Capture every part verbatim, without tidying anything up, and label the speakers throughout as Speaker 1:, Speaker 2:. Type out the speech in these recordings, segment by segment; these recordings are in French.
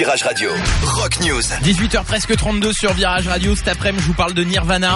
Speaker 1: Virage Radio. Rock News.
Speaker 2: dix-huit heures presque trente-deux sur Virage Radio. Cet après-midi, je vous parle de Nirvana.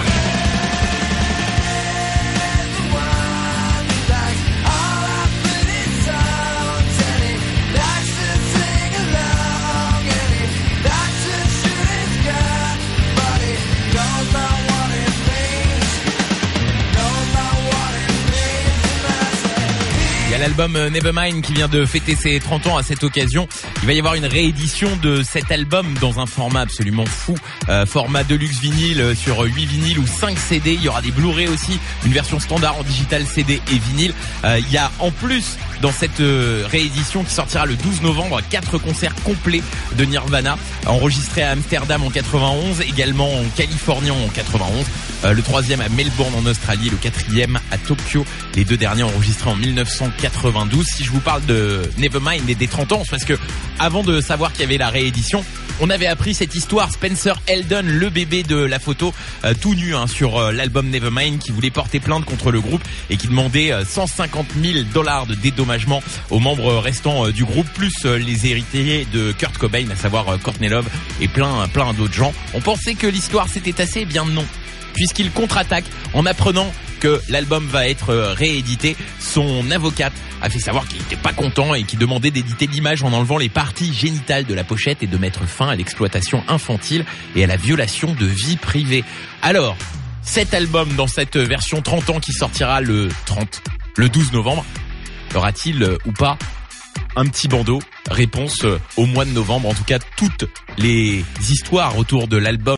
Speaker 2: L'album Nevermind qui vient de fêter ses trente ans à cette occasion. Il va y avoir une réédition de cet album dans un format absolument fou. Euh, format deluxe vinyle sur huit vinyles ou cinq C D. Il y aura des Blu-ray aussi, une version standard en digital C D et vinyle. Euh, il y a en plus dans cette euh, réédition qui sortira le douze novembre quatre concerts complets de Nirvana enregistrés à Amsterdam en quatre-vingt-onze, également en Californie en quatre-vingt-onze, euh, le troisième à Melbourne en Australie, le quatrième à Tokyo, les deux derniers enregistrés en mille neuf cent quatre-vingt-douze. Si je vous parle de Nevermind et des trente ans, c'est parce que avant de savoir qu'il y avait la réédition, on avait appris cette histoire. Spencer Eldon, le bébé de la photo, euh, tout nu hein, sur euh, l'album Nevermind, qui voulait porter plainte contre le groupe et qui demandait euh, cent cinquante mille dollars de dédommagement aux membres restants euh, du groupe, plus euh, les héritiers de Kurt Cobain, à savoir euh, Courtney Love et plein plein d'autres gens. On pensait que l'histoire s'était tassée, eh bien non, puisqu'il contre-attaque en apprenant que l'album va être réédité. Son avocate a fait savoir qu'il n'était pas content et qu'il demandait d'éditer l'image en enlevant les parties génitales de la pochette et de mettre fin à l'exploitation infantile et à la violation de vie privée. Alors, cet album dans cette version trente ans qui sortira le trente, le douze novembre, aura-t-il ou pas un petit bandeau? Réponse au mois de novembre. En tout cas, toutes les histoires autour de l'album